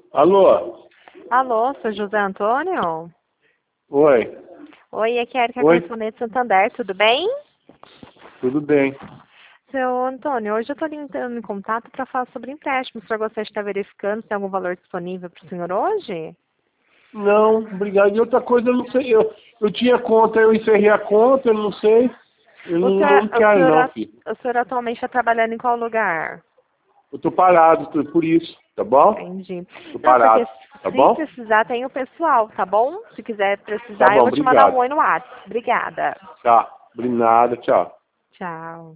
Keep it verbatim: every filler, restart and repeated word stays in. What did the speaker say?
Alô? Alô, sou José Antônio? Oi. Oi, aqui é a Erika, Oi. correspondente de Santander, tudo bem? Tudo bem. Seu Antônio, hoje eu estou entrando em contato para falar sobre empréstimo. O senhor gostaria de estar verificando se tem algum valor disponível para o senhor hoje? Não, obrigado. E outra coisa, eu não sei. Eu, eu tinha conta, eu encerrei a conta, eu não sei. Eu O não, senhor, não o quero senhor, não, a- filho. o senhor atualmente está trabalhando em qual lugar? Eu tô parado, tô- por isso, tá bom? Entendi. Tô Não, porque parado, tá se bom? precisar tem o pessoal, tá bom? Se quiser Tá precisar, eu bom, vou te mandar um obrigado. oi no WhatsApp. Obrigada. Tá, obrigado, tchau. Tchau.